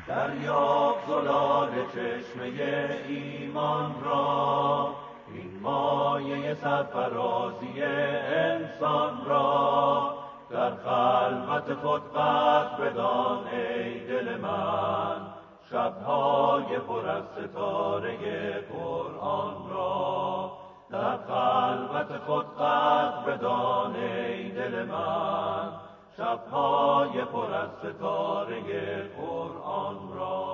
دریاب زلال چشمه ایمان را، این مایه سرفرازی انسان را. در خلوت خود قدر بدان ای دل من، شب‌های پر از ستاره قرآن را. در خلوت خود قدر بدان ای دل من، شب‌های پر از ستاره قرآن را.